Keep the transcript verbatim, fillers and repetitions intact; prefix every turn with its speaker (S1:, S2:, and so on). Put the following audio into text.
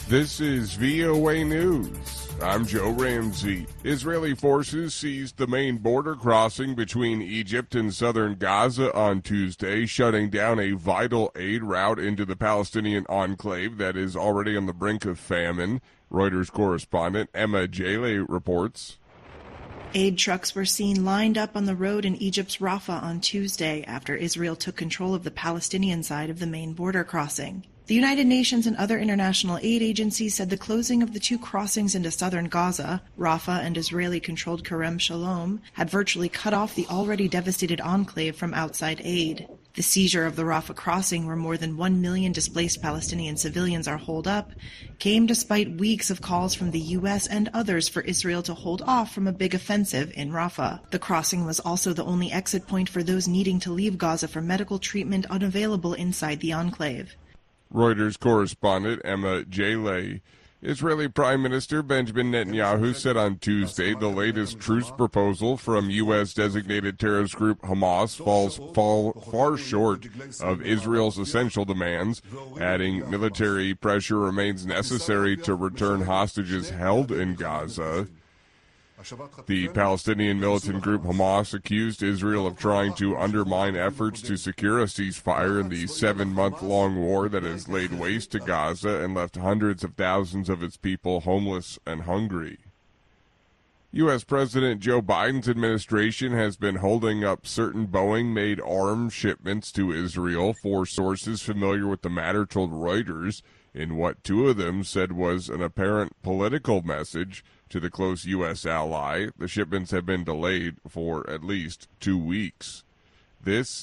S1: This is V O A News. I'm Joe Ramsey. Israeli forces seized the main border crossing between Egypt and southern Gaza on Tuesday, shutting down a vital aid route into the Palestinian enclave that is already on the brink of famine. Reuters correspondent Emma Jaleh reports.
S2: Aid trucks were seen lined up on the road in Egypt's Rafah on Tuesday after Israel took control of the Palestinian side of the main border crossing. The United Nations and other international aid agencies said the closing of the two crossings into southern Gaza, Rafah and Israeli-controlled Kerem Shalom, had virtually cut off the already devastated enclave from outside aid. The seizure of the Rafah crossing, where more than one million displaced Palestinian civilians are holed up, came despite weeks of calls from the U S and others for Israel to hold off from a big offensive in Rafah. The crossing was also the only exit point for those needing to leave Gaza for medical treatment unavailable inside the enclave.
S1: Reuters correspondent Emma Jaleh. Israeli Prime Minister Benjamin Netanyahu said on Tuesday the latest truce proposal from U S-designated terrorist group Hamas falls fall far short of Israel's essential demands, adding military pressure remains necessary to return hostages held in Gaza. The Palestinian militant group Hamas accused Israel of trying to undermine efforts to secure a ceasefire in the seven-month-long war that has laid waste to Gaza and left hundreds of thousands of its people homeless and hungry. U S President Joe Biden's administration has been holding up certain Boeing-made arms shipments to Israel, four sources familiar with the matter told Reuters, in what two of them said was an apparent political message to the close U S ally. The shipments have been delayed for at least two weeks. This